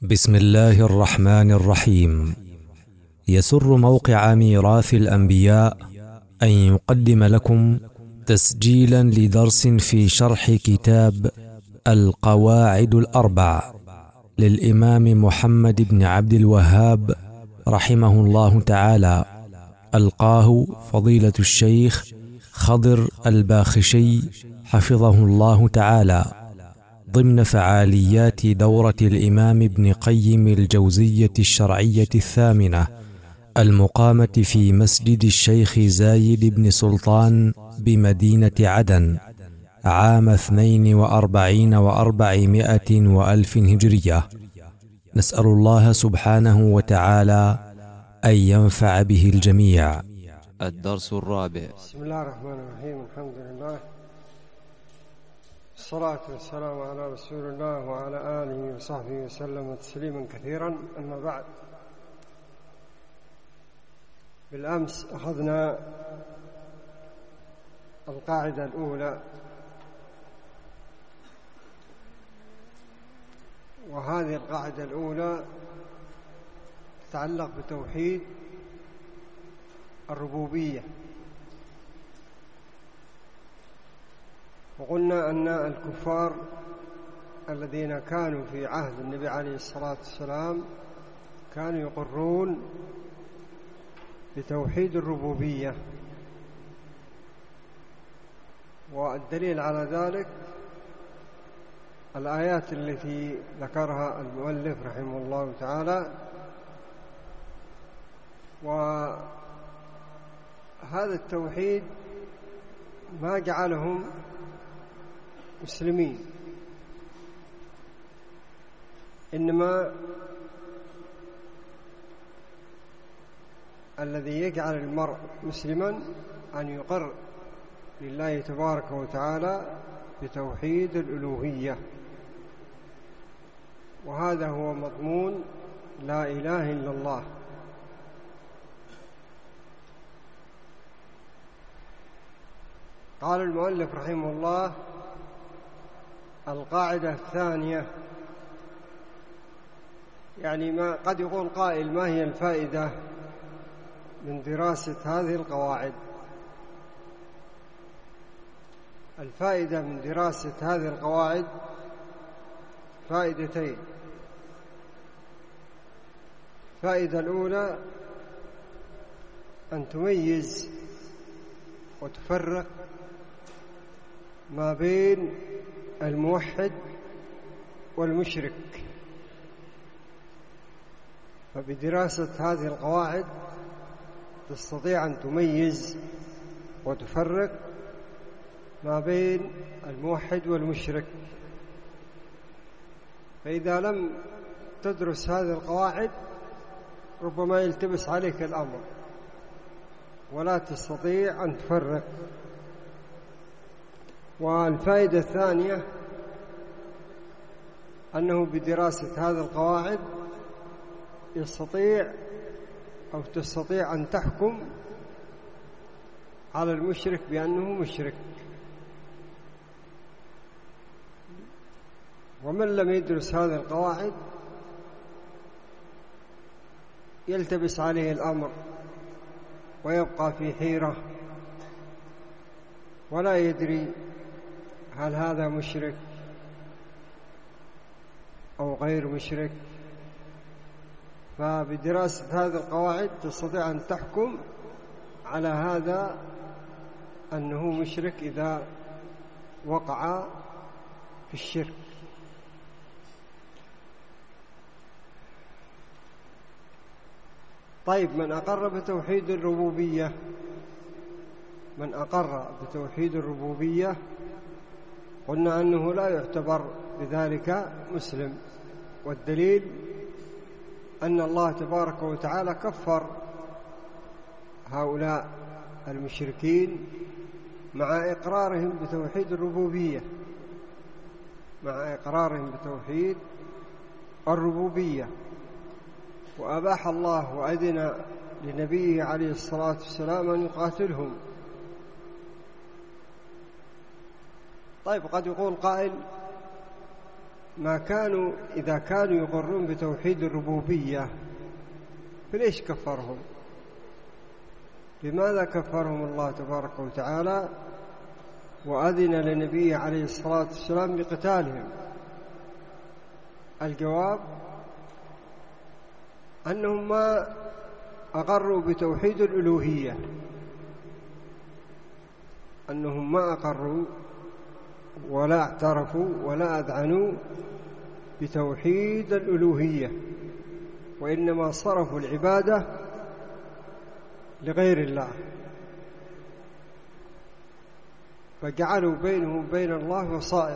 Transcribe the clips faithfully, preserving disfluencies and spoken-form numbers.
بسم الله الرحمن الرحيم. يسر موقع ميراث الأنبياء أن يقدم لكم تسجيلا لدرس في شرح كتاب القواعد الأربع للإمام محمد بن عبد الوهاب رحمه الله تعالى، ألقاه فضيلة الشيخ خضر الباخشي حفظه الله تعالى ضمن فعاليات دورة الإمام ابن قيم الجوزية الشرعية الثامنة المقامة في مسجد الشيخ زايد بن سلطان بمدينة عدن عام اثنين وأربعين وأربعمائة وألف هجرية. نسأل الله سبحانه وتعالى أن ينفع به الجميع. الدرس الرابع. بسم الله الرحمن الرحيم. الحمد لله، الصلاة والسلام على رسول الله وعلى آله وصحبه وسلم تسليما كثيرا. أما بعد، بالأمس أخذنا القاعدة الأولى، وهذه القاعدة الأولى تتعلق بتوحيد الربوبية. وقلنا أن الكفار الذين كانوا في عهد النبي عليه الصلاة والسلام كانوا يقرون بتوحيد الربوبية، والدليل على ذلك الآيات التي ذكرها المؤلف رحمه الله تعالى. وهذا التوحيد ما جعلهم مسلمين، إنما الذي يجعل المرء مسلما أن يقر لله تبارك وتعالى بتوحيد الألوهية، وهذا هو مضمون لا إله إلا الله. قال المؤلف رحمه الله: القاعدة الثانية، يعني ما قد يقول قائل: ما هي الفائدة من دراسة هذه القواعد؟ الفائدة من دراسة هذه القواعد فائدتين. الفائدة الأولى أن تميز وتفرق ما بين الموحد والمشرك، فبدراسة هذه القواعد تستطيع أن تميز وتفرق ما بين الموحد والمشرك. فإذا لم تدرس هذه القواعد ربما يلتبس عليك الأمر ولا تستطيع أن تفرق. والفائدة الثانية أنه بدراسة هذه القواعد يستطيع أو تستطيع أن تحكم على المشرك بأنه مشرك. ومن لم يدرس هذه القواعد يلتبس عليه الأمر ويبقى في حيرة ولا يدري هل هذا مشرك أو غير مشرك. فبدراسة هذه القواعد تستطيع أن تحكم على هذا أنه مشرك إذا وقع في الشرك. طيب، من أقر بتوحيد الربوبية من أقر بتوحيد الربوبية قلنا أنه لا يعتبر بذلك مسلم، والدليل أن الله تبارك وتعالى كفر هؤلاء المشركين مع إقرارهم بتوحيد الربوبية مع إقرارهم بتوحيد الربوبية وأباح الله وأذن لنبيه عليه الصلاة والسلام أن يقاتلهم. طيب، قد يقول قائل: ما كانوا إذا كانوا يقرون بتوحيد الربوبية فليش كفرهم؟ لماذا كفرهم الله تبارك وتعالى وأذن لنبيه عليه الصلاة والسلام بقتالهم؟ الجواب أنهم ما أقروا بتوحيد الألوهية، أنهم ما أقروا ولا اعترفوا ولا أذعنوا بتوحيد الألوهية، وإنما صرفوا العبادة لغير الله، فجعلوا بينه وبين الله وسائط.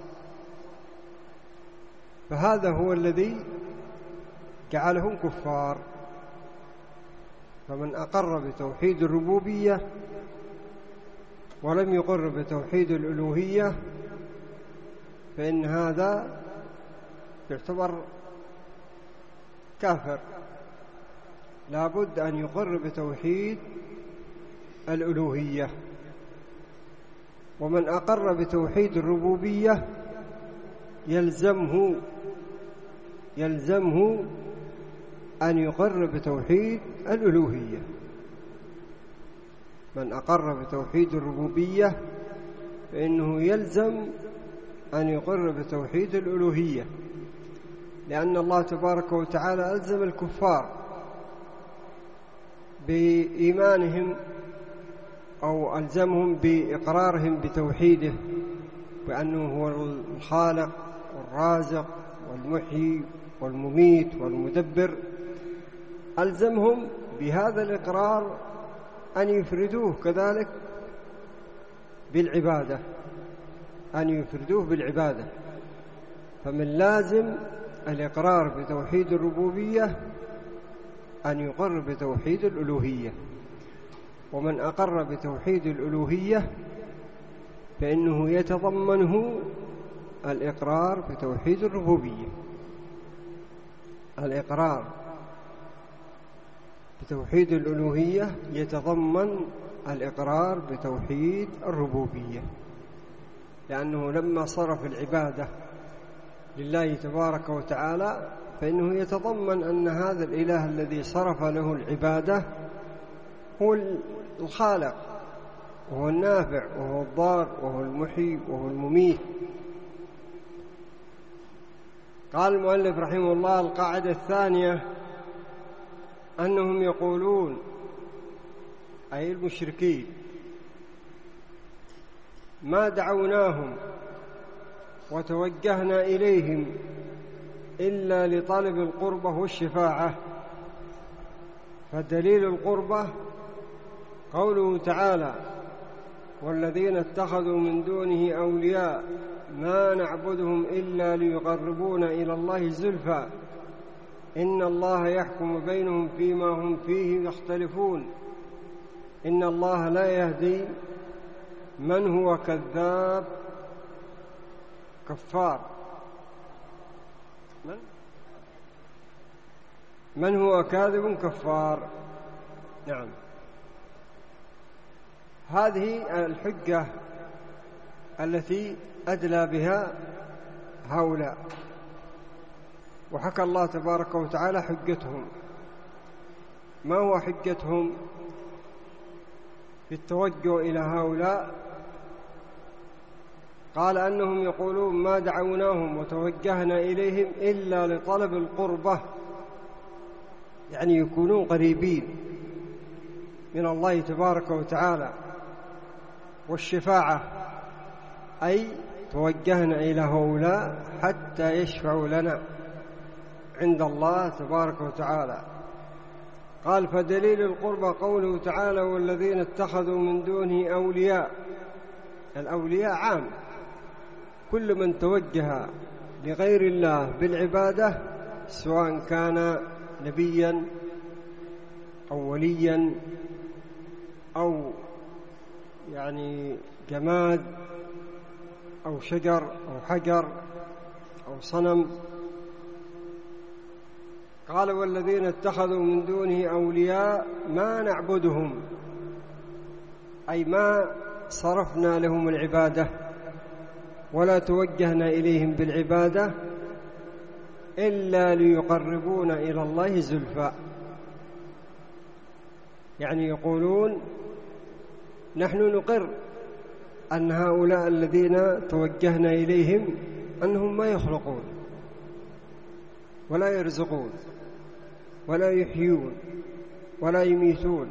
فهذا هو الذي جعلهم كفار. فمن أقر بتوحيد الربوبية ولم يقر بتوحيد الألوهية فإن هذا يعتبر كافر. لا بد أن يقر بتوحيد الألوهية. ومن أقر بتوحيد الربوبية يلزمه يلزمه أن يقر بتوحيد الألوهية. من أقر بتوحيد الربوبية فإنه يلزم أن يقر بتوحيد الألوهية، لأن الله تبارك وتعالى ألزم الكفار بإيمانهم أو ألزمهم بإقرارهم بتوحيده، بأنه هو الخالق والرازق والمحيي والمميت والمدبر. ألزمهم بهذا الإقرار أن يفردوه كذلك بالعبادة، أن يفردوه بالعبادة. فمن لازم الإقرار بتوحيد الربوبية أن يقر بتوحيد الألوهية. ومن أقر بتوحيد الألوهية فإنه يتضمنه الإقرار بتوحيد الربوبية. الإقرار بتوحيد الألوهية يتضمن الإقرار بتوحيد الربوبية، لأنه لما صرف العبادة لله تبارك وتعالى فإنه يتضمن أن هذا الإله الذي صرف له العبادة هو الخالق وهو النافع وهو الضار وهو المحيي وهو المميت. قال المؤلف رحمه الله: القاعدة الثانية أنهم يقولون، أي المشركين، ما دعوناهم وتوجهنا إليهم إلا لطلب القربة والشفاعة. فدليل القربة قوله تعالى: والذين اتخذوا من دونه أولياء ما نعبدهم إلا ليقربونا إلى الله زلفى إن الله يحكم بينهم فيما هم فيه يختلفون إن الله لا يهدي من هو كذاب كفار. من؟ من هو كاذب كفار. نعم، هذه الحجة التي أدلى بها هؤلاء. وحكى الله تبارك وتعالى حجتهم. ما هو حجتهم في التوجه إلى هؤلاء؟ قال أنهم يقولون ما دعوناهم وتوجهنا إليهم إلا لطلب القربة، يعني يكونون قريبين من الله تبارك وتعالى، والشفاعة أي توجهنا إلى هؤلاء حتى يشفعوا لنا عند الله تبارك وتعالى. قال: فدليل القربة قوله تعالى: والذين اتخذوا من دونه أولياء. الأولياء عام، كل من توجه لغير الله بالعبادة سواء كان نبيا أو وليا أو يعني جماد أو شجر أو حجر أو صنم. قال: والذين اتخذوا من دونه أولياء ما نعبدهم، أي ما صرفنا لهم العبادة ولا توجهنا إليهم بالعبادة إلا ليقربونا إلى الله زلفى. يعني يقولون نحن نقر أن هؤلاء الذين توجهنا إليهم أنهم ما يخلقون ولا يرزقون ولا يحيون ولا يميتون،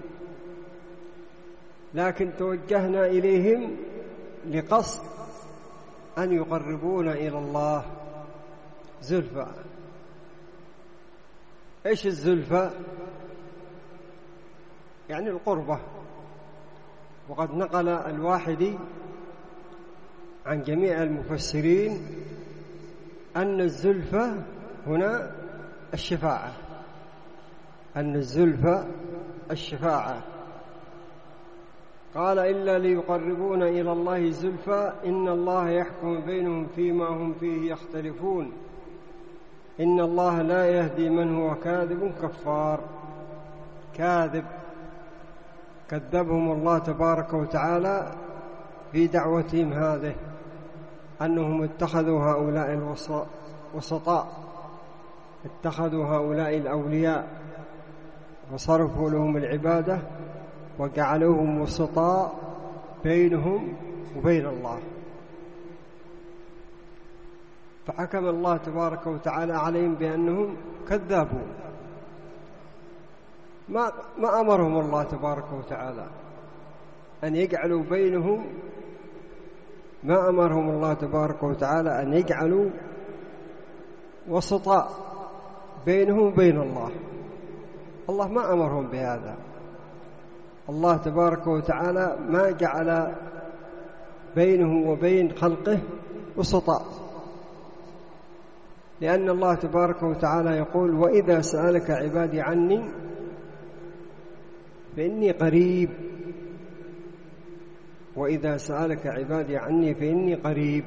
لكن توجهنا إليهم لقصد أن يقربونا إلى الله زلفى. إيش الزلفى؟ يعني القربة. وقد نقل الواحدي عن جميع المفسرين أن الزلفى هنا الشفاعة، أن الزلفى الشفاعة. قال إلا ليقربونا إلى الله زلفى إن الله يحكم بينهم فيما هم فيه يختلفون إن الله لا يهدي من هو كاذب كفار. كاذب، كذبهم الله تبارك وتعالى في دعوتهم هذه، أنهم اتخذوا هؤلاء الوسطاء، اتخذوا هؤلاء الأولياء وصرفوا لهم العبادة وجعلوهم وسطاء بينهم وبين الله. فحكم الله تبارك وتعالى عليهم بأنهم كذابون. ما ما أمرهم الله تبارك وتعالى أن يجعلوا بينهم، ما أمرهم الله تبارك وتعالى أن يجعلوا وسطاء بينهم وبين الله. الله ما أمرهم بهذا. الله تبارك وتعالى ما جعل بينه وبين خلقه وسطاء، لأن الله تبارك وتعالى يقول وإذا سألك عبادي عني فإني قريب، وإذا سألك عبادي عني فإني قريب.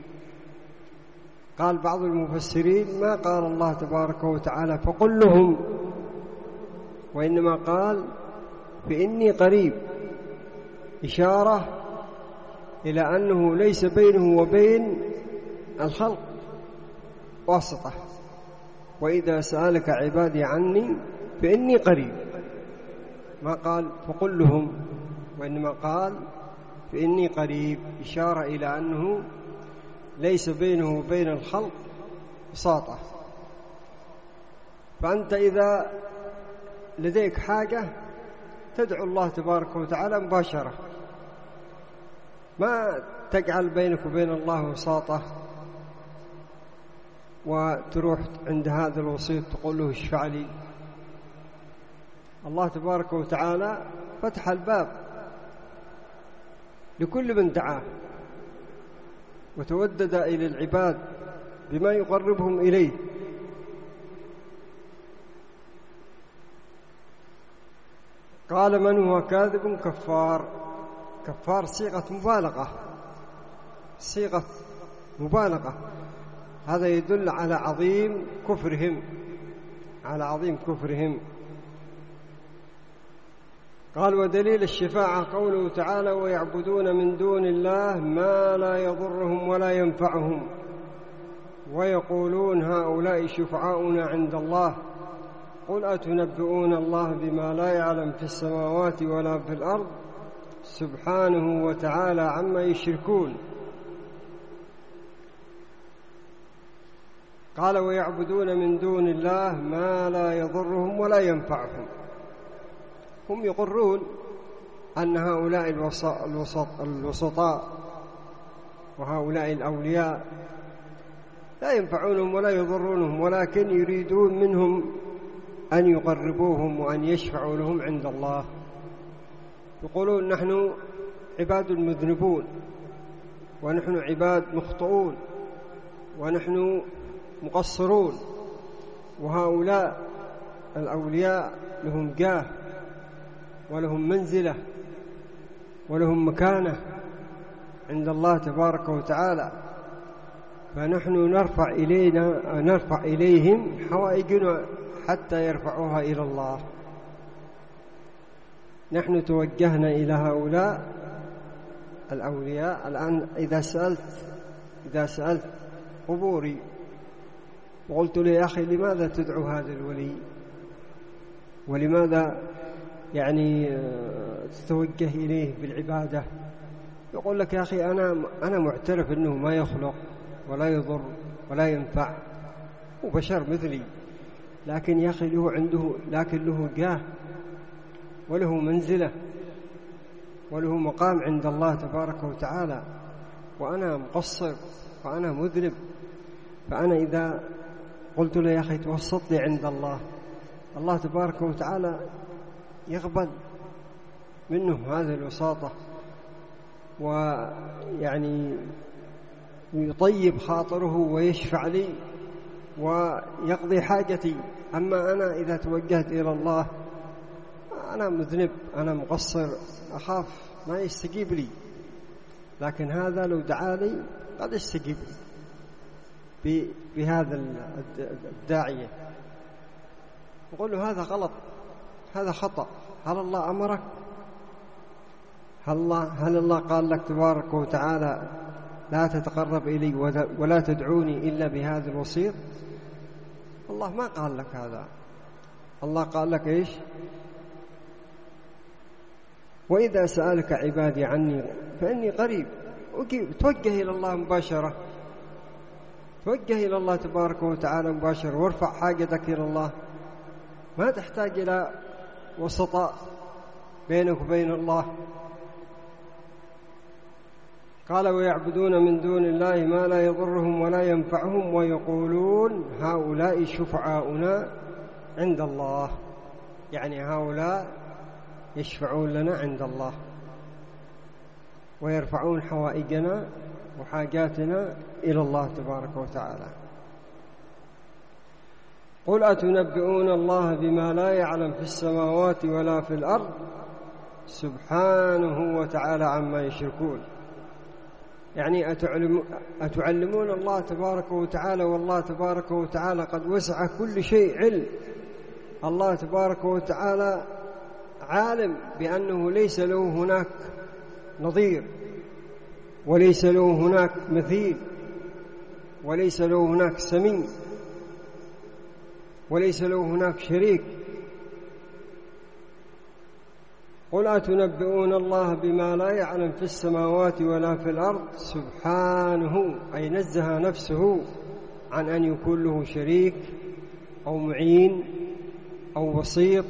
قال بعض المفسرين ما قال الله تبارك وتعالى فقل لهم، وإنما قال فإني قريب، إشارة إلى أنه ليس بينه وبين الخلق واسطة. وإذا سألك عبادي عني فإني قريب، ما قال فقل لهم، وإنما قال فإني قريب، إشارة إلى أنه ليس بينه وبين الخلق وساطة. فأنت إذا لديك حاجة تدعو الله تبارك وتعالى مباشرة، ما تجعل بينك وبين الله وساطة وتروح عند هذا الوسيط تقول له اشفع لي. الله تبارك وتعالى فتح الباب لكل من دعاه وتودد إلى العباد بما يقربهم إليه. قال من هو كاذب كفار. كفار صيغة مبالغة، صيغة مبالغة. هذا يدل على عظيم كفرهم، على عظيم كفرهم. قال ودليل الشفاعة قوله تعالى ويعبدون من دون الله ما لا يضرهم ولا ينفعهم ويقولون هؤلاء شفعاؤنا عند الله قل أتنبئون الله بما لا يعلم في السماوات ولا في الأرض سبحانه وتعالى عما يشركون. قال ويعبدون من دون الله ما لا يضرهم ولا ينفعهم. هم يقرون أن هؤلاء الوسطاء وهؤلاء الأولياء لا ينفعونهم ولا يضرونهم، ولكن يريدون منهم أن يقربوهم وأن يشفعوا لهم عند الله. يقولون نحن عباد مذنبون ونحن عباد مخطئون ونحن مقصرون، وهؤلاء الأولياء لهم جاه ولهم منزلة ولهم مكانة عند الله تبارك وتعالى، فنحن نرفع إلينا نرفع إليهم حوائجنا حتى يرفعوها إلى الله. نحن توجهنا إلى هؤلاء الأولياء. الآن إذا سألت إذا سألت قبوري وقلت له يا أخي لماذا تدعو هذا الولي ولماذا يعني تتوجه إليه بالعبادة، يقول لك يا أخي أنا أنا معترف أنه ما يخلق ولا يضر ولا ينفع وبشر مثلي، لكن يا أخي له عنده لكن له جاه وله منزلة وله مقام عند الله تبارك وتعالى، وأنا مقصر وأنا مذنب. فأنا إذا قلت له يا أخي توسط لي عند الله، الله تبارك وتعالى يقبل منه هذه الوساطة ويعني يطيب خاطره ويشفع لي ويقضي حاجتي. أما أنا إذا توجهت إلى الله أنا مذنب أنا مقصر أخاف ما يستجيب لي، لكن هذا لو دعا لي قد يستجيب لي بهذا الداعية. يقول له هذا غلط هذا خطأ، هل الله أمرك؟ هل الله, هل الله قال لك تبارك وتعالى لا تتقرب إلي ولا تدعوني إلا بهذا الوسيط؟ الله ما قال لك هذا، الله قال لك إيش؟ وإذا سألك عبادي عني فإني قريب. توجه إلى الله مباشرة، توجه إلى الله تبارك وتعالى مباشرة وارفع حاجتك إلى الله، ما تحتاج إلى وسطاء بينك وبين الله. قال ويعبدون من دون الله ما لا يضرهم ولا ينفعهم ويقولون هؤلاء شفعاؤنا عند الله، يعني هؤلاء يشفعون لنا عند الله ويرفعون حوائجنا وحاجاتنا إلى الله تبارك وتعالى. قل أتنبئون الله بما لا يعلم في السماوات ولا في الأرض سبحانه وتعالى عما يشركون. يعني أتعلمون الله تبارك وتعالى، والله تبارك وتعالى قد وسع كل شيء علم. الله تبارك وتعالى عالم بأنه ليس له هناك نظير وليس له هناك مثيل وليس له هناك سمي وليس له هناك شريك. قل أتنبئون الله بما لا يعلم في السماوات ولا في الأرض سبحانه، أي نزه نفسه عن أن يكون له شريك أو معين أو وسيط،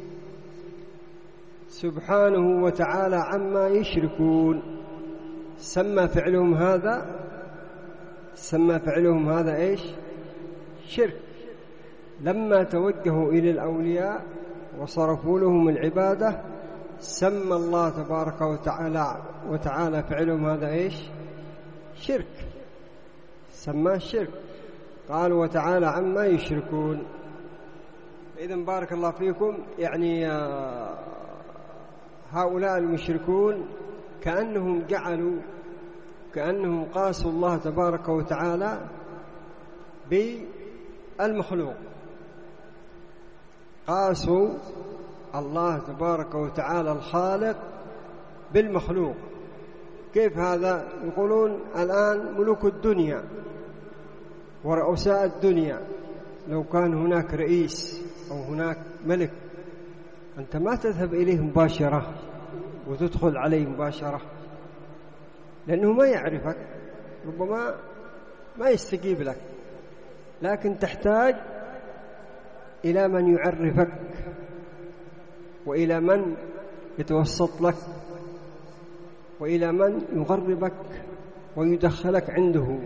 سبحانه وتعالى عما يشركون. سمى فعلهم هذا سمى فعلهم هذا إيش؟ شرك. لما توجهوا إلى الأولياء وصرفوا لهم العبادة سمى الله تبارك وتعالى وتعالى فعلهم هذا إيش؟ شرك، سماه شرك. قال وتعالى عما يشركون. إذن بارك الله فيكم، يعني هؤلاء المشركون كأنهم جعلوا كأنهم قاسوا الله تبارك وتعالى بالمخلوق، قاسوا الله تبارك وتعالى الخالق بالمخلوق. كيف هذا؟ يقولون الآن ملوك الدنيا ورؤساء الدنيا لو كان هناك رئيس أو هناك ملك أنت ما تذهب إليه مباشرة وتدخل عليه مباشرة، لأنه ما يعرفك، ربما ما يستجيب لك، لكن تحتاج إلى من يعرفك وإلى من يتوسط لك وإلى من يغربك ويدخلك عنده.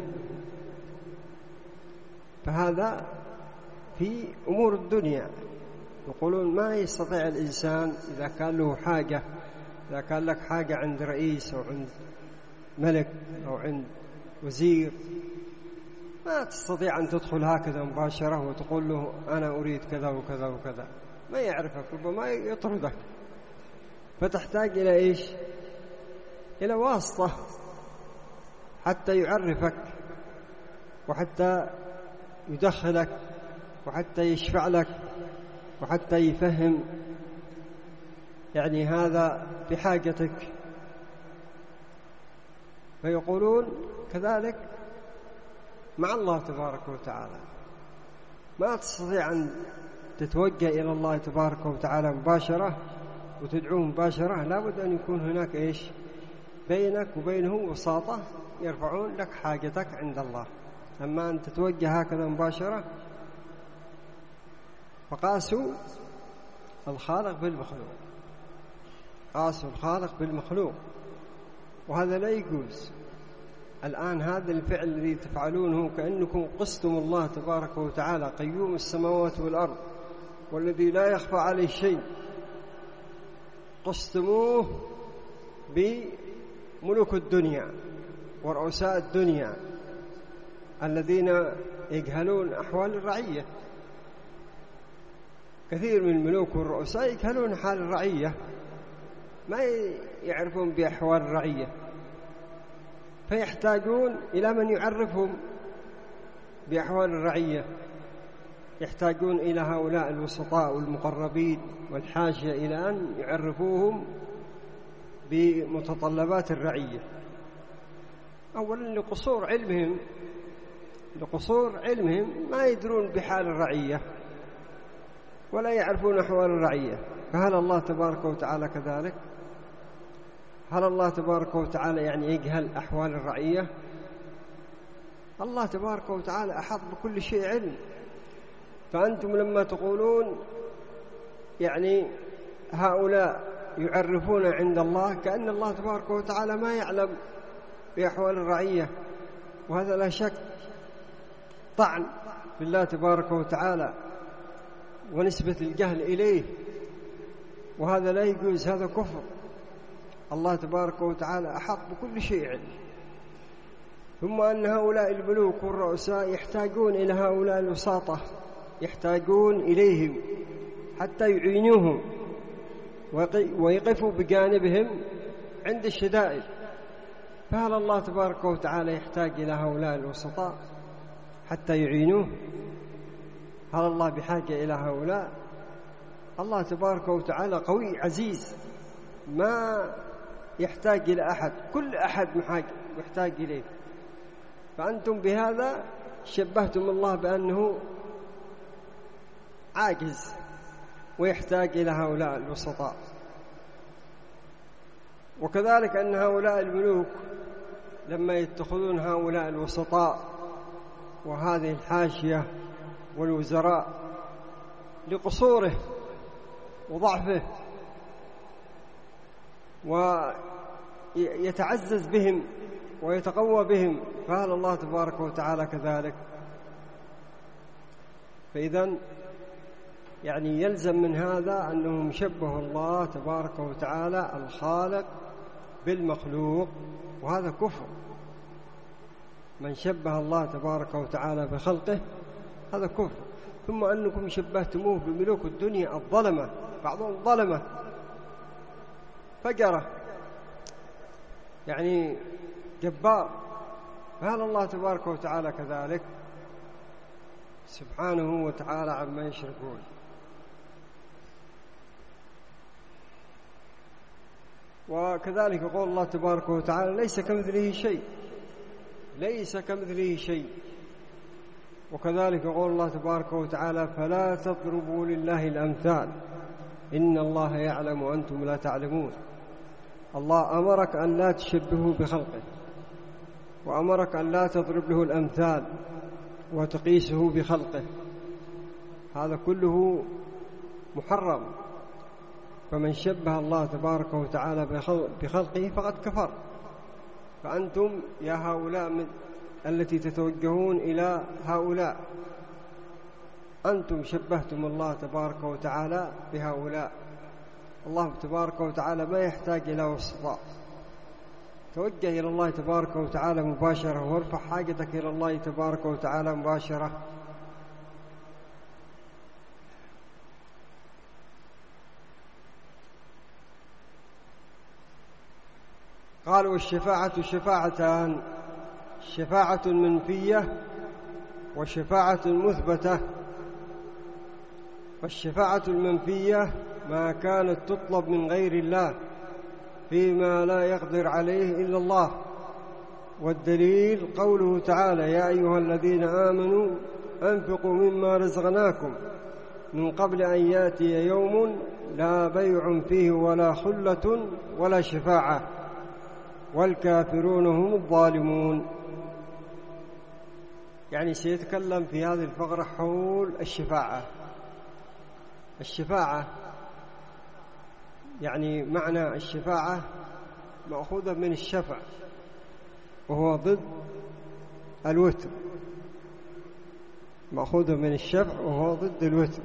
فهذا في أمور الدنيا. يقولون ما يستطيع الإنسان إذا كان له حاجة، إذا كان لك حاجة عند رئيس أو عند ملك أو عند وزير، ما تستطيع أن تدخل هكذا مباشرة وتقول له أنا أريد كذا وكذا وكذا، ما يعرفك، ربما يطردك. فتحتاج إلى إيش؟ إلى واسطة حتى يعرفك وحتى يدخلك وحتى يشفع لك وحتى يفهم يعني هذا بحاجتك. فيقولون كذلك مع الله تبارك وتعالى. ما تستطيع أن تتوجه إلى الله تبارك وتعالى مباشرة وتدعوه مباشرة، لابد أن يكون هناك إيش بينك وبينه وساطة يرفعون لك حاجتك عند الله. أما أن تتوجه هكذا مباشرة، فقاسوا الخالق بالمخلوق، قاسوا الخالق بالمخلوق، وهذا لا يجوز. الآن هذا الفعل الذي تفعلونه كأنكم قستم الله تبارك وتعالى قيوم السماوات والأرض والذي لا يخفى عليه شيء، قستموه بملوك الدنيا ورؤساء الدنيا الذين يجهلون أحوال الرعية. كثير من الملوك والرؤساء يجهلون حال الرعية، ما يعرفون بأحوال الرعية، فيحتاجون إلى من يعرفهم بأحوال الرعية، يحتاجون إلى هؤلاء الوسطاء والمقربين والحاشية إلى أن يعرفوهم بمتطلبات الرعية. أولا لقصور علمهم لقصور علمهم ما يدرون بحال الرعية ولا يعرفون أحوال الرعية. فهل الله تبارك وتعالى كذلك؟ هل الله تبارك وتعالى يعني يجهل أحوال الرعية؟ الله تبارك وتعالى أحاط بكل شيء علم. فأنتم لما تقولون يعني هؤلاء يعرفون عند الله، كأن الله تبارك وتعالى ما يعلم بأحوال الرعية، وهذا لا شك طعن بالله تبارك وتعالى ونسبة الجهل إليه، وهذا لا يجوز، هذا كفر. الله تبارك وتعالى أحاط بكل شيء علم. ثم أن هؤلاء الملوك والرؤساء يحتاجون إلى هؤلاء الوساطة، يحتاجون إليهم حتى يعينوهم ويقفوا بجانبهم عند الشدائد. فهل الله تبارك وتعالى يحتاج إلى هؤلاء الوسطاء حتى يعينوه؟ هل الله بحاجة إلى هؤلاء؟ الله تبارك وتعالى قوي عزيز، ما يحتاج إلى أحد، كل أحد محتاج إليه. فأنتم بهذا شبهتم الله بأنه عاجز ويحتاج إلى هؤلاء الوسطاء. وكذلك أن هؤلاء الملوك لما يتخذون هؤلاء الوسطاء وهذه الحاشية والوزراء لقصوره وضعفه ويتعزز بهم ويتقوى بهم، فهل الله تبارك وتعالى كذلك؟ فإذن يعني يلزم من هذا أنهم شبهوا الله تبارك وتعالى الخالق بالمخلوق، وهذا كفر. من شبه الله تبارك وتعالى بخلقه هذا كفر. ثم أنكم شبهتموه بملوك الدنيا الظلمة، بعضهم ظلمة فجرة يعني جبار، فهل الله تبارك وتعالى كذلك؟ سبحانه وتعالى عما يشركون. وكذلك قول الله تبارك وتعالى ليس كمثله شيء، ليس كمثله شيء. وكذلك قول الله تبارك وتعالى فلا تضربوا لله الأمثال إن الله يعلم وأنتم لا تعلمون. الله أمرك أن لا تشبهه بخلقه، وأمرك أن لا تضرب له الأمثال وتقيسه بخلقه، هذا كله محرم. فمن شبه الله تبارك وتعالى بخلقه فقد كفر. فأنتم يا هؤلاء من التي تتوجهون إلى هؤلاء، أنتم شبهتم الله تبارك وتعالى بهؤلاء. الله تبارك وتعالى ما يحتاج إلى وسطاء. توجه إلى الله تبارك وتعالى مباشرة، وارفع حاجتك إلى الله تبارك وتعالى مباشرة. قالوا الشفاعة شفاعتان، شفاعة منفية وشفاعة مثبتة. والشفاعة المنفية ما كانت تطلب من غير الله فيما لا يقدر عليه إلا الله، والدليل قوله تعالى: يا أيها الذين آمنوا أنفقوا مما رزقناكم من قبل أن يأتي يوم لا بيع فيه ولا خلة ولا شفاعة والكافرون هم الظالمون. يعني سيتكلم في هذه الفقرة حول الشفاعة. الشفاعة يعني معنى الشفاعة مأخوذة من الشفع، وهو ضد الوتر، مأخوذة من الشفع وهو ضد الوتر.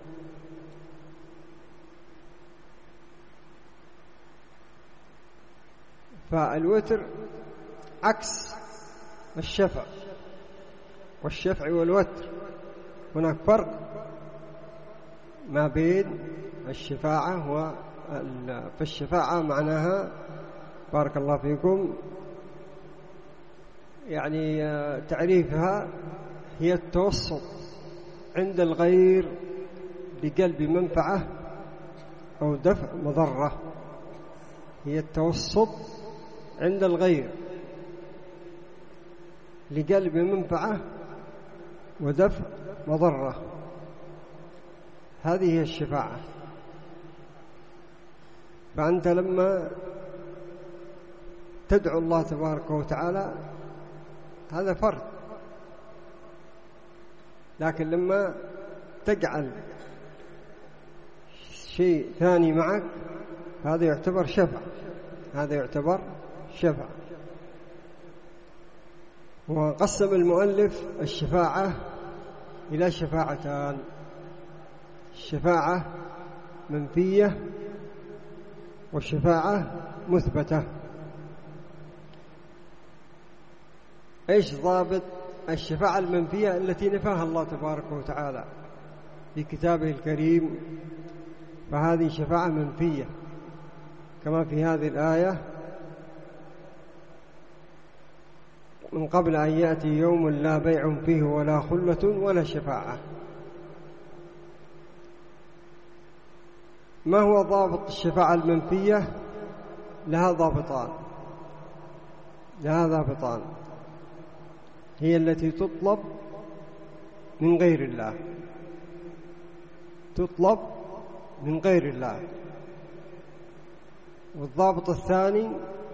فالوتر عكس الشفع، والشفع والوتر هناك فرق ما بين الشفاعة و فالشفاعة معناها بارك الله فيكم يعني تعريفها هي التوسط عند الغير بجلب منفعة أو دفع مضرة. هي التوسط عند الغير لجلب منفعة ودفع مضرة، هذه هي الشفاعة. فأنت لما تدعو الله تبارك وتعالى هذا فرد، لكن لما تجعل شيء ثاني معك هذا يعتبر شفع، هذا يعتبر شفع. وقسم المؤلف الشفاعة إلى شفاعتان: الشفاعة منفية والشفاعة مثبتة. إيش ضابط الشفاعة المنفية التي نفاها الله تبارك وتعالى في كتابه الكريم؟ فهذه شفاعة منفية كما في هذه الآية: من قبل أن يأتي يوم لا بيع فيه ولا خلة ولا شفاعة. ما هو ضابط الشفاعة المنفية؟ لها ضابطان لها ضابطان هي التي تطلب من غير الله، تطلب من غير الله. والضابط الثاني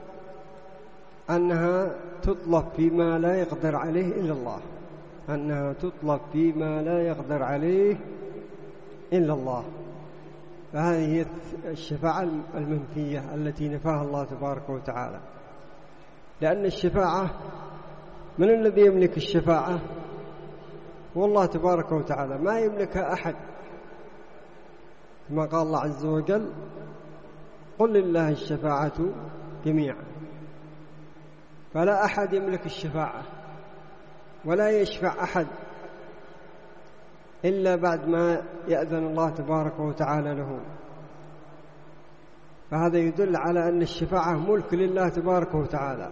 أنها تطلب فيما لا يقدر عليه إلا الله، أنها تطلب فيما لا يقدر عليه إلا الله. فهذه هي الشفاعة المنفية التي نفاها الله تبارك وتعالى. لأن الشفاعة، من الذي يملك الشفاعة؟ هو الله تبارك وتعالى، ما يملكها أحد، كما قال الله عز وجل: قل لله الشفاعة جميعا. فلا أحد يملك الشفاعة ولا يشفع أحد إلا بعد ما يأذن الله تبارك وتعالى له. فهذا يدل على أن الشفاعة ملك لله تبارك وتعالى،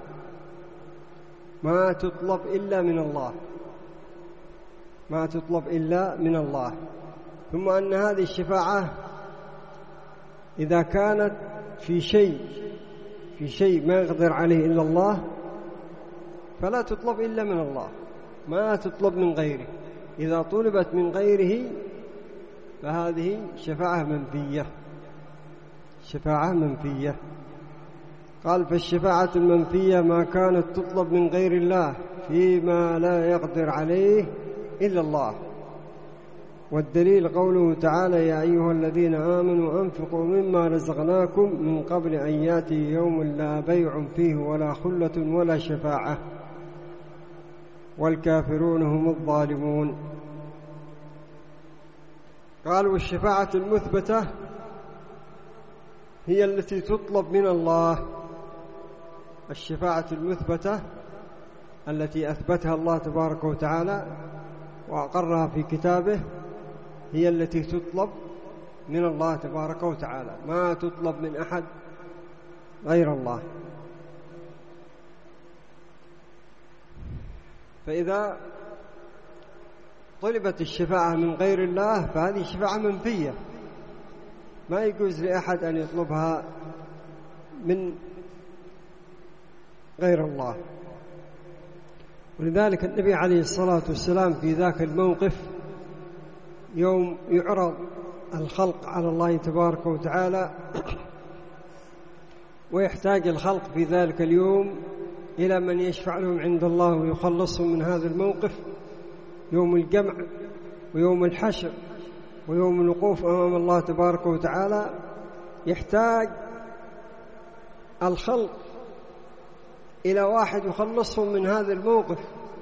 ما تطلب إلا من الله، ما تطلب إلا من الله. ثم أن هذه الشفاعة إذا كانت في شيء في شيء ما يقدر عليه إلا الله فلا تطلب إلا من الله، ما تطلب من غيره. إذا طلبت من غيره فهذه شفاعة منفية، شفاعة منفية. قال: فالشفاعة المنفية ما كانت تطلب من غير الله فيما لا يقدر عليه إلا الله. والدليل قوله تعالى: يا أيها الذين آمنوا أنفقوا مما رزقناكم من قبل أن يأتي يوم لا بيع فيه ولا خلة ولا شفاعة والكافرون هم الظالمون. قالوا: الشفاعة المثبتة هي التي تطلب من الله. الشفاعة المثبتة التي أثبتها الله تبارك وتعالى وأقرها في كتابه هي التي تطلب من الله تبارك وتعالى، ما تطلب من أحد غير الله. فإذا طلبت الشفاعة من غير الله فهذه شفاعة منفية، ما يجوز لأحد أن يطلبها من غير الله. ولذلك النبي عليه الصلاة والسلام في ذاك الموقف يوم يعرض الخلق على الله تبارك وتعالى ويحتاج الخلق في ذلك اليوم إلى من يشفع لهم عند الله ويخلصهم من هذا الموقف، يوم الجمع ويوم الحشر ويوم الوقوف أمام الله تبارك وتعالى، يحتاج الخلق إلى واحد يخلصهم من هذا الموقف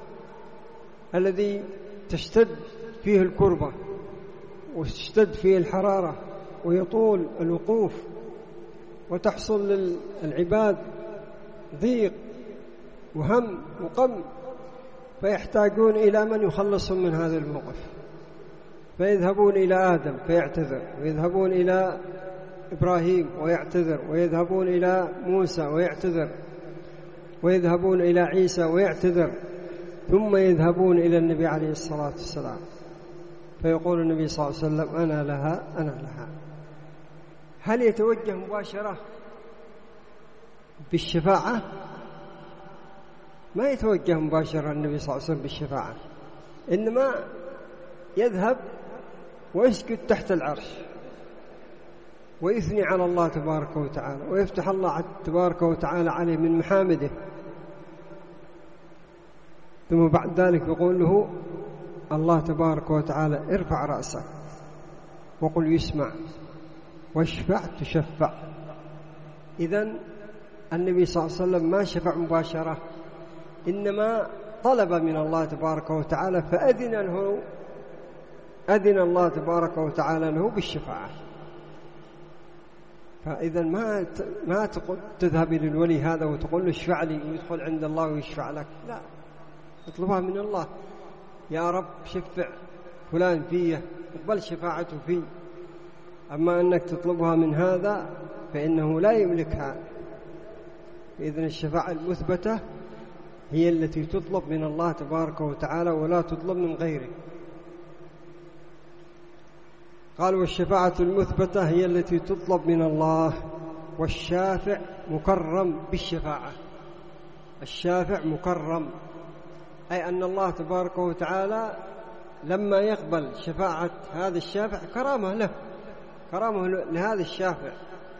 الذي تشتد فيه الكربة وتشتد فيه الحرارة ويطول الوقوف وتحصل للعباد ضيق وهم وقم، فيحتاجون إلى من يخلصهم من هذا الموقف، فيذهبون إلى آدم فيعتذر، ويذهبون إلى إبراهيم ويعتذر، ويذهبون إلى موسى ويعتذر، ويذهبون إلى عيسى ويعتذر، ثم يذهبون إلى النبي عليه الصلاة والسلام فيقول النبي صلى الله عليه وسلم أنا لها أنا لها. هل يتوجه مباشرة بالشفاعة؟ ما يتوجه مباشرة النبي صلى الله عليه وسلم بالشفاعة، إنما يذهب ويسجد تحت العرش ويثني على الله تبارك وتعالى، ويفتح الله تبارك وتعالى عليه من محامده، ثم بعد ذلك يقول له الله تبارك وتعالى ارفع رأسك وقل يسمع واشفع تشفع. إذن النبي صلى الله عليه وسلم ما شفع مباشرة، إنما طلب من الله تبارك وتعالى فأذن له أذن الله تبارك وتعالى له بالشفاعة. فإذا ما ما تذهب إلى الولي هذا وتقول له اشفع لي ويدخل عند الله ويشفع لك، لا، اطلبها من الله، يا رب شفع فلان فيه اقبل شفاعته فيه. أما أنك تطلبها من هذا فإنه لا يملكها. فإذن الشفاعة المثبتة هي التي تطلب من الله تبارك وتعالى ولا تطلب من غيره. قال والشفاعة المثبتة هي التي تطلب من الله، والشافع مكرم بالشفاعة. الشافع مكرم، أي أن الله تبارك وتعالى لما يقبل شفاعة هذا الشافع كرامة له، كرامة لهذا الشافع.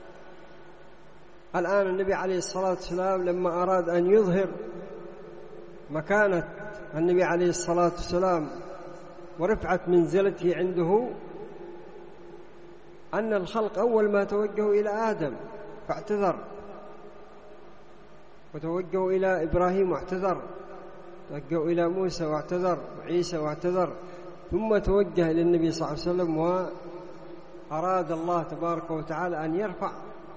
الآن النبي عليه الصلاة والسلام لما أراد أن يظهر مكانة النبي عليه الصلاة والسلام ورفعة منزلته عنده، أن الخلق أول ما توجهوا إلى آدم فاعتذر، وتوجهوا إلى إبراهيم واعتذر، توجهوا إلى موسى واعتذر، وعيسى واعتذر، ثم توجه إلى النبي صلى الله عليه وسلم، وأراد الله تبارك وتعالى أن يرفع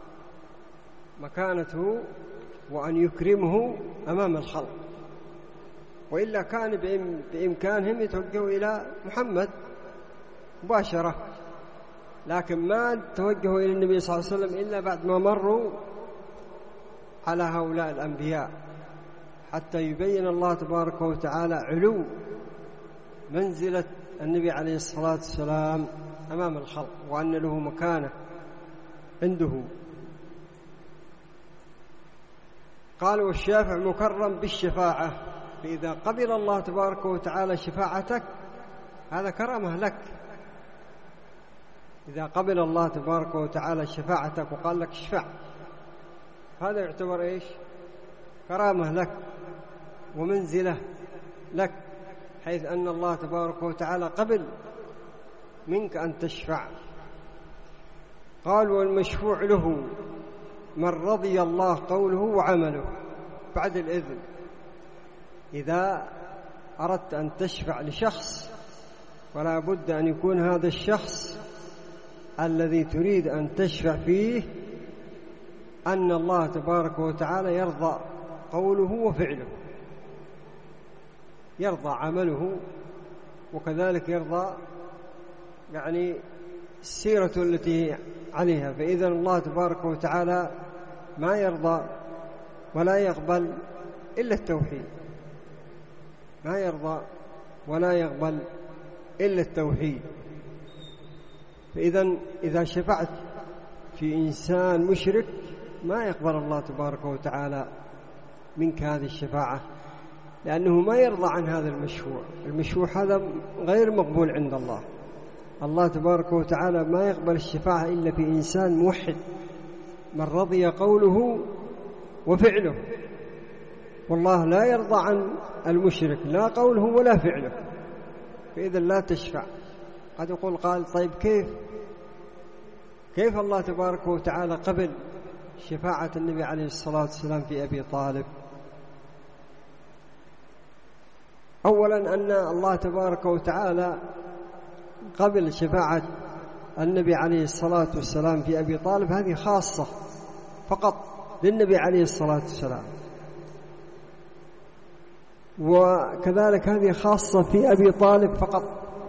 مكانته وأن يكرمه أمام الخلق، وإلا كان بإمكانهم يتوجهوا إلى محمد مباشرة، لكن ما توجهوا إلى النبي صلى الله عليه وسلم إلا بعد ما مروا على هؤلاء الأنبياء، حتى يبين الله تبارك وتعالى علو منزلة النبي عليه الصلاة والسلام أمام الخلق، وأن له مكانة عنده. قال والشافع مكرم بالشفاعة، فإذا قبل الله تبارك وتعالى شفاعتك هذا كرامة لك. إذا قبل الله تبارك وتعالى شفاعتك وقال لك اشفع، هذا يعتبر إيش؟ كرامة لك ومنزلة لك، حيث أن الله تبارك وتعالى قبل منك أن تشفع. قال والمشفوع له من رضي الله قوله وعمله بعد الإذن. إذا أردت أن تشفع لشخص فلا بد أن يكون هذا الشخص الذي تريد أن تشفع فيه أن الله تبارك وتعالى يرضى قوله وفعله، يرضى عمله، وكذلك يرضى يعني السيرة التي عليها. فإذا الله تبارك وتعالى ما يرضى ولا يقبل إلا التوحيد، ما يرضى ولا يقبل إلا التوحيد. فإذا إذا شفعت في إنسان مشرك ما يقبل الله تبارك وتعالى منك هذه الشفاعة، لأنه ما يرضى عن هذا المشروع. المشروع هذا غير مقبول عند الله. الله تبارك وتعالى ما يقبل الشفاعة إلا في إنسان موحد من رضي قوله وفعله، والله لا يرضى عن المشرك لا قوله ولا فعله، فإذا لا تشفع. قد يقول قال طيب كيف كيف الله تبارك وتعالى قبل شفاعة النبي عليه الصلاة والسلام في أبي طالب؟ أولا أن الله تبارك وتعالى قبل شفاعة النبي عليه الصلاة والسلام في أبي طالب هذه خاصة فقط للنبي عليه الصلاة والسلام، وكذلك هذه خاصة في أبي طالب فقط.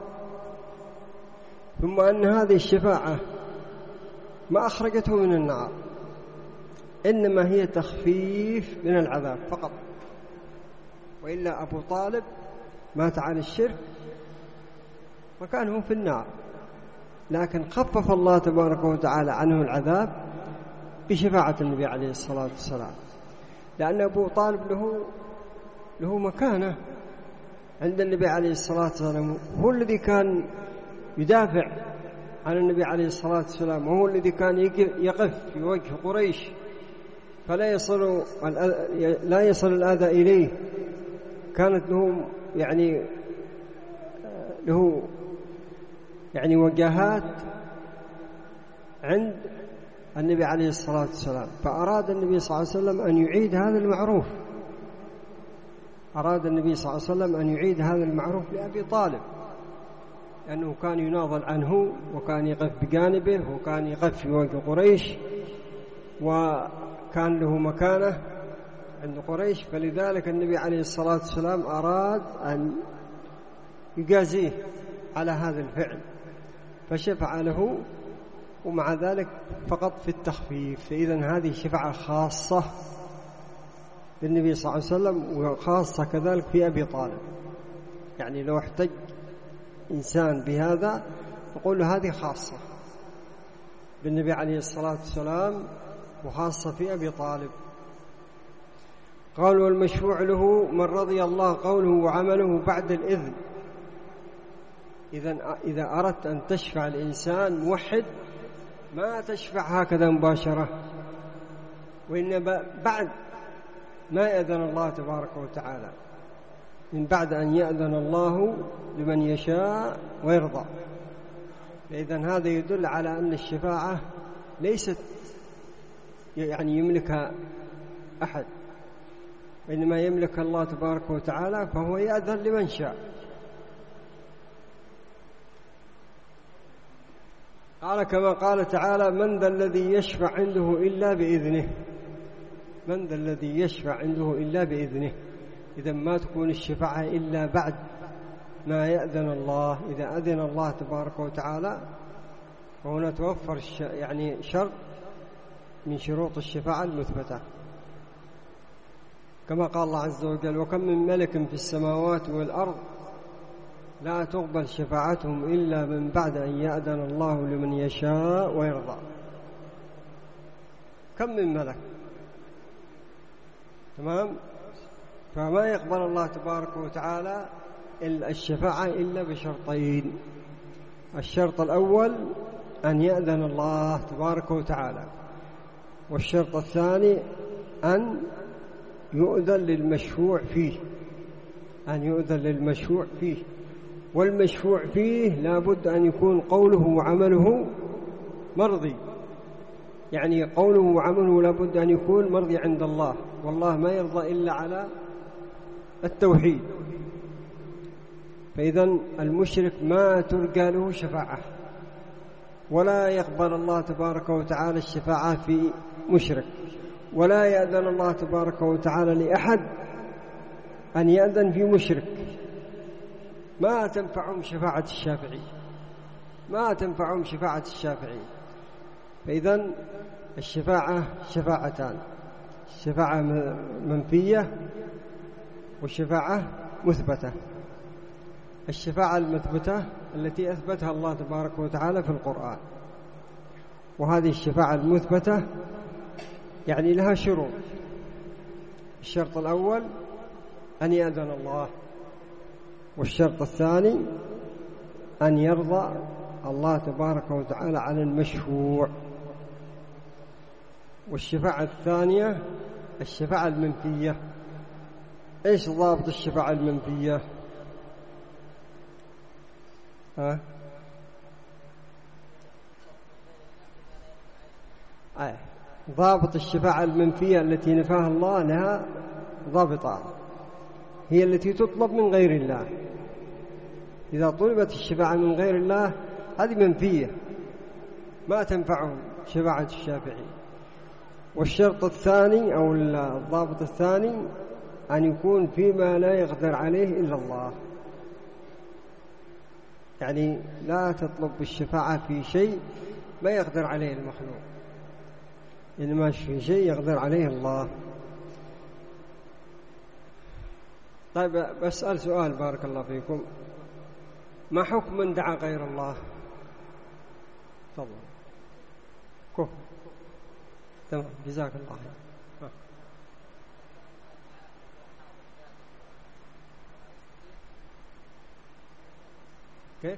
ثم أن هذه الشفاعة ما أخرجته من النار، إنما هي تخفيف من العذاب فقط، وإلا أبو طالب مات عن الشرك وكان هو في النار، لكن خفف الله تبارك وتعالى عنه العذاب بشفاعة النبي عليه الصلاة والسلام، لأن أبو طالب له له مكانة عند النبي عليه الصلاة والسلام، هو الذي كان يدافع عن النبي عليه الصلاة والسلام، وهو الذي كان يقف في وجه قريش فلا يصل لا يصل الأذى إليه. كانت له يعني له يعني وجهات عند النبي عليه الصلاة والسلام، فأراد النبي صلى الله عليه وسلم أن يعيد هذا المعروف أراد النبي صلى الله عليه وسلم أن يعيد هذا المعروف لأبي طالب، لأنه كان يناضل عنه وكان يقف بجانبه وكان يقف في وجه قريش وكان له مكانة عند قريش، فلذلك النبي عليه الصلاة والسلام أراد أن يجازيه على هذا الفعل فشفع له، ومع ذلك فقط في التخفيف. فإذا هذه شفاعة خاصة بالنبي صلى الله عليه وسلم وخاصة كذلك في أبي طالب. يعني لو احتج إنسان بهذا يقول له هذه خاصة بالنبي عليه الصلاة والسلام وخاصة في أبي طالب. قالوا المشفوع له من رضي الله قوله وعمله بعد الإذن. إذا إذا أردت أن تشفع الإنسان موحد ما تشفع هكذا مباشرة، وإنما بعد ما يأذن الله تبارك وتعالى، من بعد أن يأذن الله لمن يشاء ويرضى. إذن هذا يدل على أن الشفاعة ليست يعني يملكها أحد، وإنما يملك الله تبارك وتعالى، فهو يأذن لمن شاء. قال كما قال تعالى من ذا الذي يشفع عنده إلا بإذنه. من ذا الذي يشفع عنده إلا بإذنه. إذا ما تكون الشفاعة إلا بعد ما يأذن الله. إذا أذن الله تبارك وتعالى فهنا توفر يعني شرط من شروط الشفاعة المثبتة، كما قال الله عز وجل وكم من ملك في السماوات والأرض لا تقبل شفاعتهم إلا من بعد أن يأذن الله لمن يشاء ويرضى. كم من ملك، تمام؟ فما يقبل الله تبارك وتعالى الشفاعة إلا بشرطين. الشرط الأول أن يأذن الله تبارك وتعالى، والشرط الثاني أن يؤذن للمشفوع فيه أن يؤذن للمشفوع فيه والمشفوع فيه لا بد أن يكون قوله وعمله مرضي. يعني قوله وعمله لا بد أن يكون مرضي عند الله، والله ما يرضى إلا على التوحيد. فإذا المشرك ما ترجى له شفاعة، ولا يقبل الله تبارك وتعالى الشفاعة في مشرك، ولا يأذن الله تبارك وتعالى لأحد أن يأذن في مشرك. ما تنفعهم شفاعة الشافعي ما تنفعهم شفاعة الشافعي فإذا الشفاعة شفاعتان: الشفاعة منفية والشفاعة مثبتة. الشفاعة المثبتة التي أثبتها الله تبارك وتعالى في القرآن، وهذه الشفاعة المثبتة يعني لها شروط. الشرط الأول أن يأذن الله. والشرط الثاني أن يرضى الله تبارك وتعالى عن المشفوع. والشفاعة الثانية الشفاعة المنفية. إيش ضابط الشفاعة المنفية؟ ها؟ آه. ضابط الشفاعة المنفية التي نفاها الله لها ضابطات، هي التي تطلب من غير الله. إذا طلبت الشفاعة من غير الله هذه منفية، ما تنفعهم شفاعة الشافعين. والشرط الثاني أو الضابط الثاني أن يكون فيما لا يقدر عليه إلا الله، يعني لا تطلب الشفاعة في شيء ما يقدر عليه المخلوق، إنما في شيء يقدر عليه الله. طيب بسأل سؤال بارك الله فيكم، ما حكم من دعا غير الله؟ تفضل. كفر. تمام، جزاك الله خير. كيف؟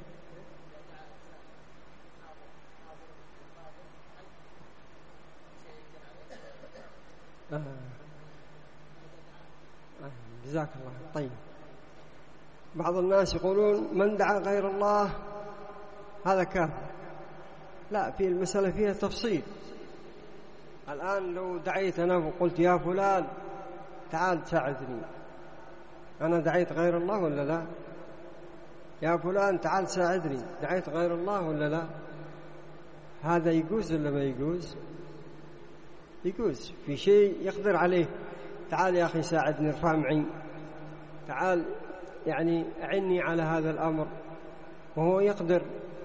آه. آه. جزاك الله. طيب، بعض الناس يقولون من دعا غير الله هذا كافر. لا، في المسألة فيها تفصيل. الآن لو دعيت أنا وقلت يا فلان تعال ساعدني، أنا دعيت غير الله ولا لا؟ يا فلان تعال ساعدني، دعيت غير الله ولا لا؟ هذا يجوز ولا ما يجوز؟ يجوز في شيء يقدر عليه. تعال يا أخي ساعدني، ارفع معي، تعال يعني أعني على هذا الأمر، وهو يقدر.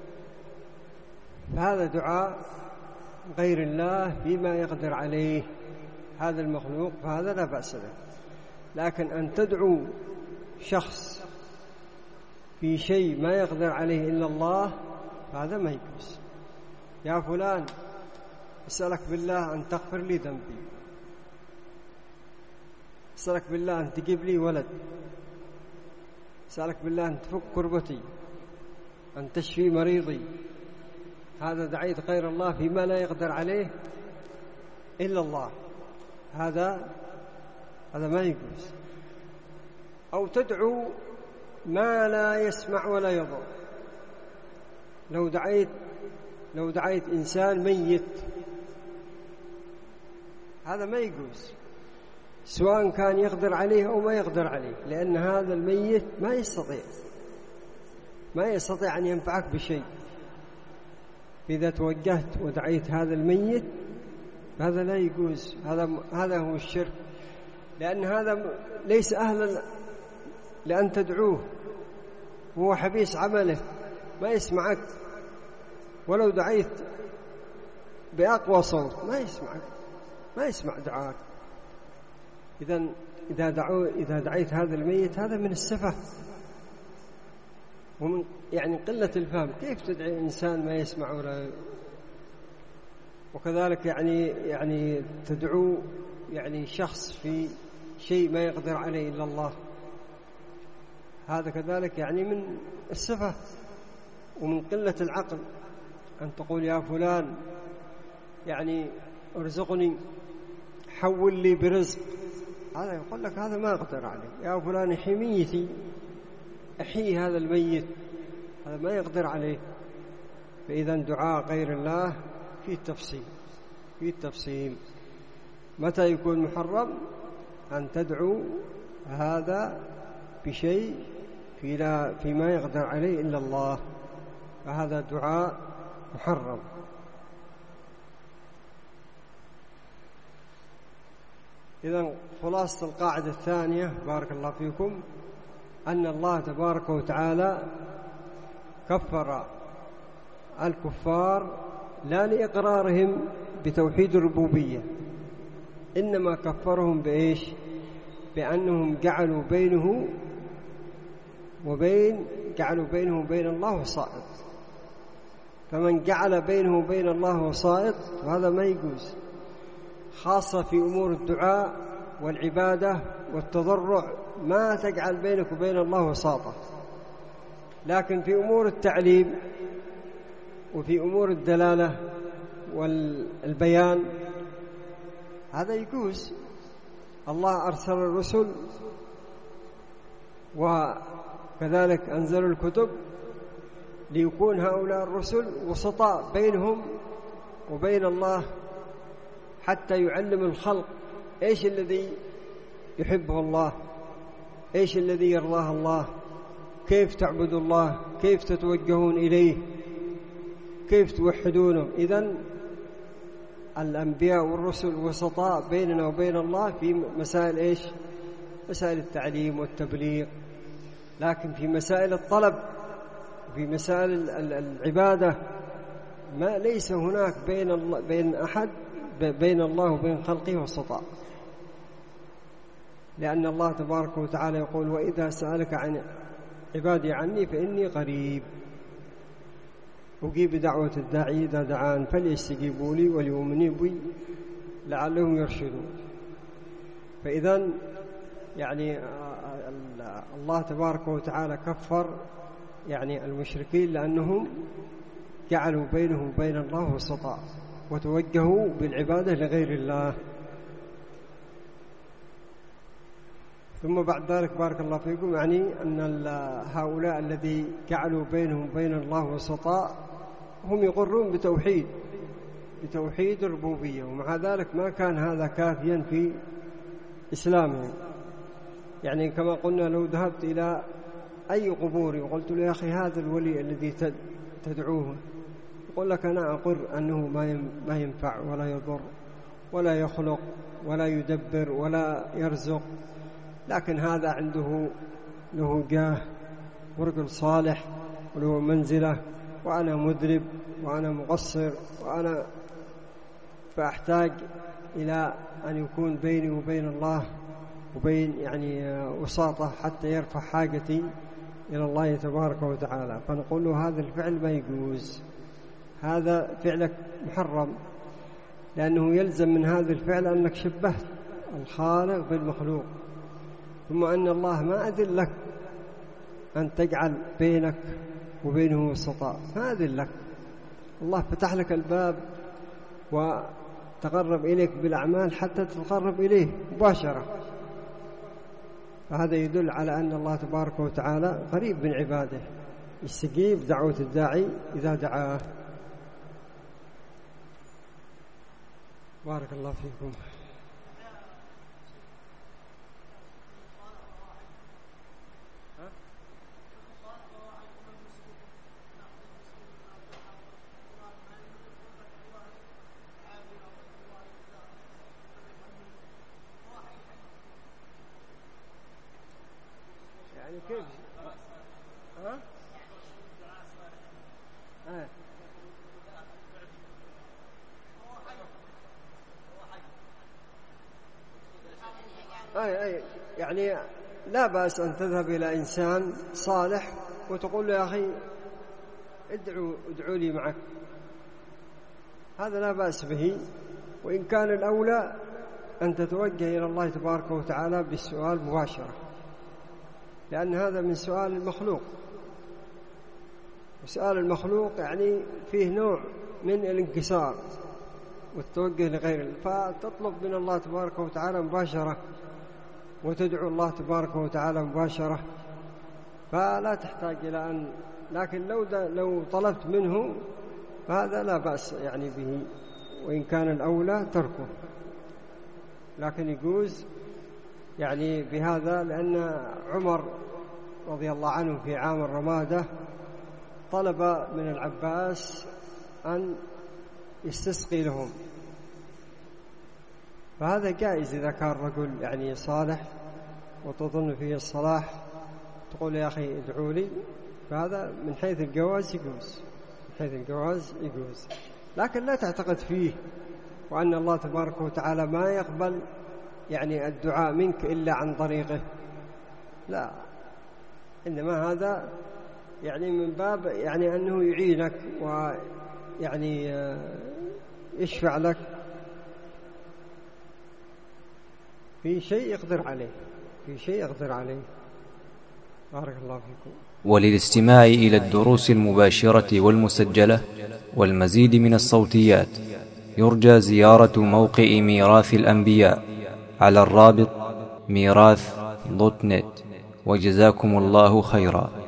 فهذا دعاء غير الله فيما يقدر عليه هذا المخلوق، فهذا لا بأس به. لكن أن تدعو شخص في شيء ما يقدر عليه إلا الله فهذا ما يجوز. يا فلان أسألك بالله أن تغفر لي ذنبي، أسألك بالله أن تجيب لي ولد، أسألك بالله أن تفك كربتي، أن تشفي مريضي. هذا دعيت غير الله فيما لا يقدر عليه إلا الله، هذا هذا ما يجوز. أو تدعو ما لا يسمع ولا يضر. لو دعيت لو دعيت إنسان ميت هذا ما يجوز، سواء كان يقدر عليه أو ما يقدر عليه، لأن هذا الميت ما يستطيع ما يستطيع أن ينفعك بشيء. إذا توجهت ودعيت هذا الميت هذا لا يجوز، هذا هذا هو الشرك، لأن هذا ليس أهلا لأن تدعوه، هو حبيس عمله ما يسمعك، ولو دعيت بأقوى صوت ما يسمعك، ما يسمع دعاءك. إذا إذا دعوا إذا دعيت هذا الميت هذا من السفه ومن يعني قلة الفهم. كيف تدعي إنسان ما يسمع ولا؟ وكذلك يعني يعني تدعو يعني شخص في شيء ما يقدر عليه إلا الله، هذا كذلك يعني من السفه ومن قلة العقل. أن تقول يا فلان يعني ارزقني، حول لي برزق، هذا يقول لك هذا ما أقدر عليه. يا فلان حميتي، أحيي هذا الميت، هذا ما يقدر عليه. فإذا دعاء غير الله فيه تفصيل فيه تفصيل متى يكون محرم؟ أن تدعو هذا بشيء في لا فيما يقدر عليه إلا الله، فهذا دعاء محرم. إذن خلاصة القاعدة الثانية بارك الله فيكم أن الله تبارك وتعالى كفر الكفار لا لإقرارهم بتوحيد الربوبية، إنما كفرهم بإيش؟ بأنهم جعلوا بينه وبين جعلوا بينه وبين الله وسائط. فمن جعل بينه وبين الله وسائط هذا ما يجوز، خاصة في أمور الدعاء والعبادة والتضرع ما تجعل بينك وبين الله وساطة. لكن في أمور التعليم وفي أمور الدلالة والبيان هذا يجوز. الله أرسل الرسل وكذلك أنزل الكتب ليكون هؤلاء الرسل وسطاء بينهم وبين الله، حتى يعلم الخلق إيش الذي يحبه الله، إيش الذي يرضاه الله، كيف تعبدوا الله، كيف تتوجهون إليه، كيف توحدونه. إذن الأنبياء والرسل وسطاء بيننا وبين الله في مسائل إيش؟ مسائل التعليم والتبليغ. لكن في مسائل الطلب، في مسائل العبادة، ما ليس هناك بين الله بين أحد بين الله وبين خلقه وسطاء، لأن الله تبارك وتعالى يقول: وإذا سألك عن عبادي عني فإني قريب أجيب دعوة الداعي إذا دعان فليستجيبوا لي وليؤمنوا بي لعلهم يرشدون. فإذن يعني الله تبارك وتعالى كفر يعني المشركين لأنهم جعلوا بينهم وبين الله وسطاء وتوجهوا بالعبادة لغير الله. ثم بعد ذلك بارك الله فيكم يعني أن هؤلاء الذي جعلوا بينهم وبين الله وسطاء هم يقرون بتوحيد بتوحيد الربوبية، ومع ذلك ما كان هذا كافيا في إسلامهم. يعني كما قلنا لو ذهبت إلى أي قبور وقلت له: يا أخي هذا الولي الذي تدعوه، يقول لك: أنا أقر أنه ما ينفع ولا يضر ولا يخلق ولا يدبر ولا يرزق، لكن هذا عنده له جاه ورجل صالح وله منزلة، وأنا مذنب وأنا مقصر وأنا فأحتاج إلى أن يكون بيني وبين الله وبين يعني وساطة حتى يرفع حاجتي إلى الله تبارك وتعالى. فنقول له: هذا الفعل ما يجوز، هذا فعلك محرم، لأنه يلزم من هذا الفعل أنك شبهت الخالق بالمخلوق. ثم أن الله ما أذن لك أن تجعل بينك وبينه وسطاء، ما أذن لك. الله فتح لك الباب وتقرب إليك بالأعمال حتى تتقرب إليه مباشرة. فهذا يدل على أن الله تبارك وتعالى قريب من عباده، يستجيب دعوة الداعي إذا دعاه. بارك الله فيكم. يعني كيف؟ ها؟ ها؟ أي أي يعني لا بأس أن تذهب إلى إنسان صالح وتقول له: يا أخي ادعوا ادعوا لي معك، هذا لا بأس به. وإن كان الأولى أن تتوجه إلى الله تبارك وتعالى بالسؤال مباشرة، لأن هذا من سؤال المخلوق، وسؤال المخلوق يعني فيه نوع من الانكسار والتوجه لغيره، فتطلب من الله تبارك وتعالى مباشرة وتدعو الله تبارك وتعالى مباشرة، فلا تحتاج إلى أن. لكن لو لو طلبت منه فهذا لا بأس يعني به، وإن كان الأولى تركه، لكن يجوز يعني بهذا. لأن عمر رضي الله عنه في عام الرمادة طلب من العباس أن يستسقي لهم، فهذا جائز إذا كان رجل يعني صالح وتظن فيه الصلاح، تقول: يا أخي ادعوا لي، فهذا من حيث الجواز يجوز، من حيث الجواز يجوز. لكن لا تعتقد فيه وأن الله تبارك وتعالى ما يقبل يعني الدعاء منك إلا عن طريقه، لا، إنما هذا يعني من باب يعني أنه يعينك ويعني يشفع لك في شيء يقدر عليه. في شيء أقدر عليه. بارك الله فيكم. وللاستماع إلى الدروس المباشرة والمسجلة والمزيد من الصوتيات يرجى زيارة موقع ميراث الأنبياء على الرابط ميراث دوت نت. وجزاكم الله خيرا.